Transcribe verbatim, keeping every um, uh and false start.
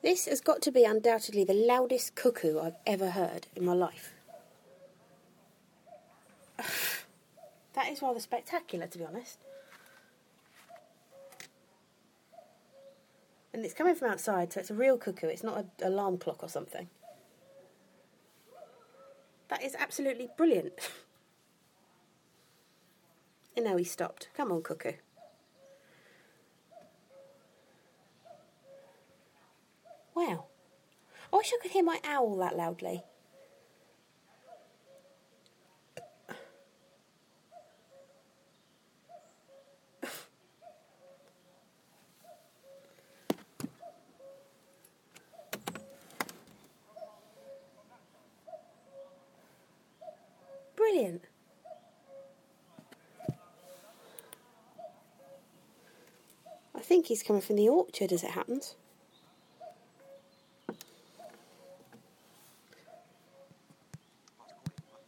This has got to be undoubtedly the loudest cuckoo I've ever heard in my life. That is rather spectacular, to be honest. And it's coming from outside, so it's a real cuckoo. It's not an alarm clock or something. That is absolutely brilliant. And now he's stopped. Come on, cuckoo. Wow. I wish I could hear my owl that loudly. Brilliant. I think he's coming from the orchard as it happens.